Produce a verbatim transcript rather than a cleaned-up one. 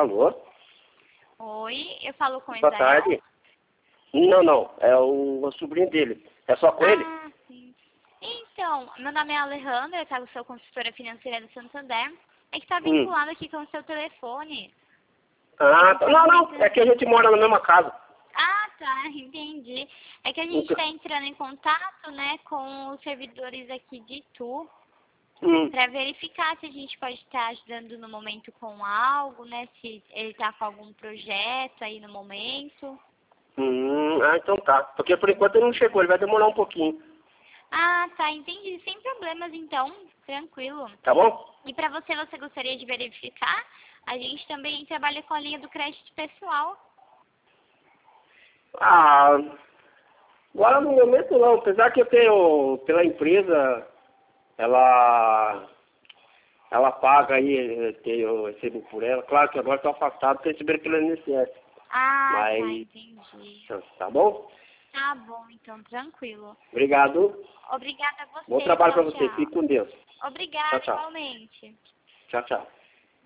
Alô? Oi, eu falo com o Boa Israel. tarde. Não, não, é o, o sobrinho dele. É só com ele? Ah, sim. Então, meu nome é Alejandra, eu sou consultora financeira do Santander. É que está Hum. vinculado aqui com o seu telefone. Ah, É que tá. tá Não, não, comentando- é que a gente mora na mesma casa. Ah, tá, entendi. É que a gente Então, está entrando em contato, né, com os servidores aqui de Itu, hum, para verificar se a gente pode estar ajudando no momento com algo, né, se ele está com algum projeto aí no momento. hum, ah, então tá. Porque por enquanto ele não chegou, ele vai demorar um pouquinho. Ah, tá, entendi. Sem problemas, então. Tranquilo. Tá bom? E para você, você gostaria de verificar? A gente também trabalha com a linha do crédito pessoal. Ah, agora no momento não. Apesar que eu tenho, pela empresa, ela, ela paga aí, eu tenho, eu recebo por ela. Claro que agora estou afastado porque eu recebi pelo I N S S. Ah, tá, Mas, entendi. tá bom? Tá bom, então, tranquilo. Obrigado. Obrigada a você. Bom trabalho para Tchau, você. tchau. Fique com Deus. Obrigada, Tchau, tchau. igualmente. Tchau, tchau.